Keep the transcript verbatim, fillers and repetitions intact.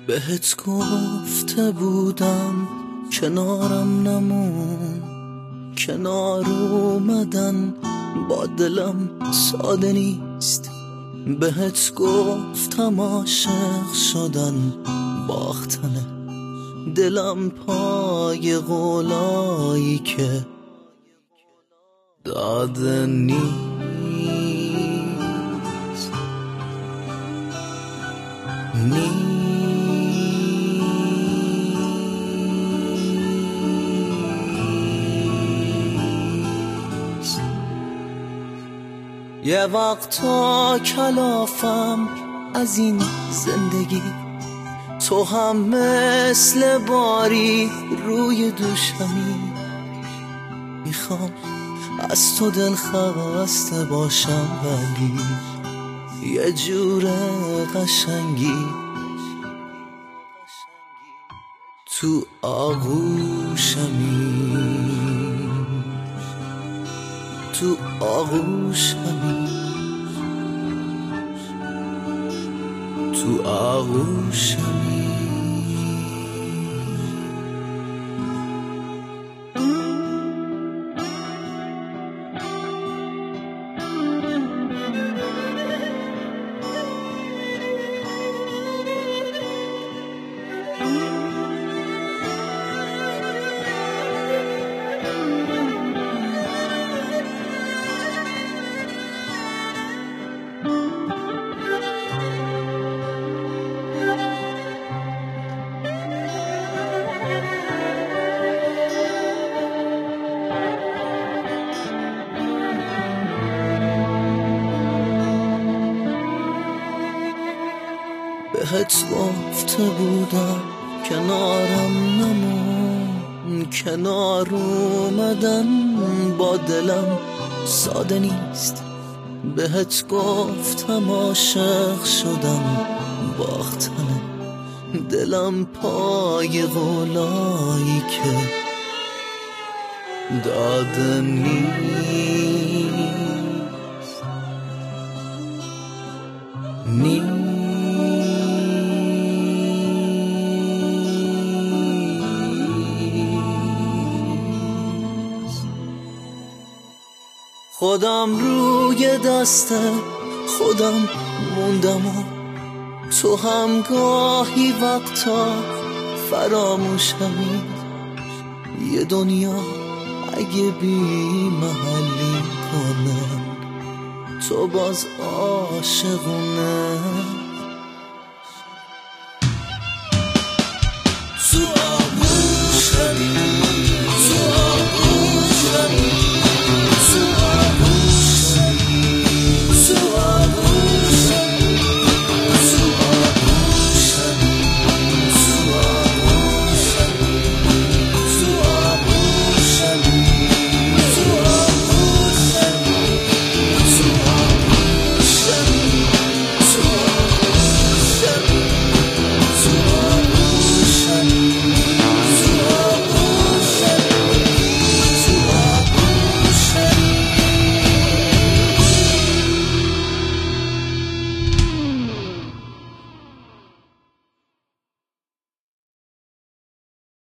بهت گفته بودم کنارم نمون، کنار اومدن با دلم ساده نیست. بهت گفتم عاشق شدن باختنه، دلم پای قولایی که داده نیست. نیست یه وقتا کلافم از این زندگی، تو هم مثل باری روی دوشمی. میخوام از تو دل خسته باشم ولی یه جور قشنگی تو آغوشمی، تو آغوشمی، تو آغوشمی. بهت گفته بودم کنارم نمون، کنار اومدن با دلم ساده نیست. بهت گفتم عاشق شدم باختنه، دلم پای قولایی که داده نیست. نیست خودم روی دست خودم موندم و تو هم گاهی وقتا فراموشمی. یه دنیا اگه بی محلی کنن تو باز عاشقونه. تو